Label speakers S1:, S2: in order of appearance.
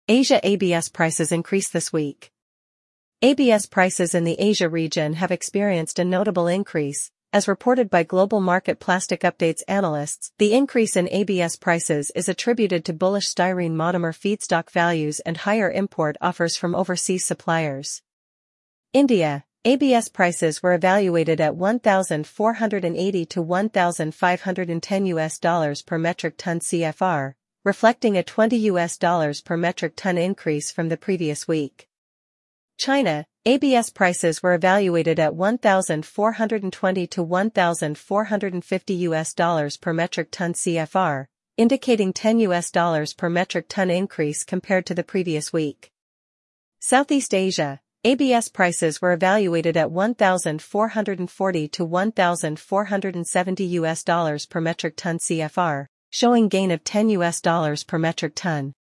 S1: Asia ABS prices increased this week. ABS prices in the Asia region have experienced a notable increase, as reported by Global Market Plastic Updates analysts. The increase in ABS prices is attributed to bullish styrene monomer feedstock values and higher import offers from overseas suppliers. India, ABS prices were evaluated at $1,480 to $1,510 per metric ton CFR, reflecting a $20 per metric ton increase from the previous week. China, ABS prices were evaluated at $1,420 to $1,450 per metric ton CFR, indicating $10 per metric ton increase compared to the previous week. Southeast Asia, ABS prices were evaluated at $1,440 to $1,470 per metric ton CFR, showing gain of $10 per metric ton.